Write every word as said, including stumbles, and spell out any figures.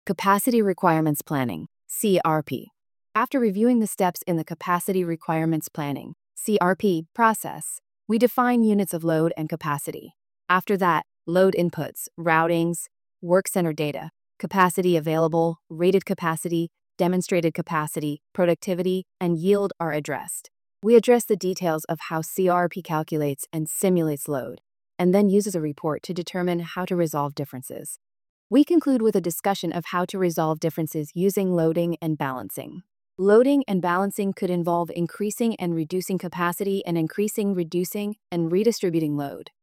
Capacity Requirements Planning, C R P. After reviewing the steps in the Capacity Requirements Planning, C R P, process, we define units of load and capacity. After that, load inputs, routings, work center data, capacity available, rated capacity, demonstrated capacity, productivity, and yield are addressed. We address the details of how C R P calculates and simulates load, and then uses a report to determine how to resolve differences. We conclude with a discussion of how to resolve differences using loading and balancing. Loading and balancing could involve increasing and reducing capacity and increasing, reducing, and redistributing load.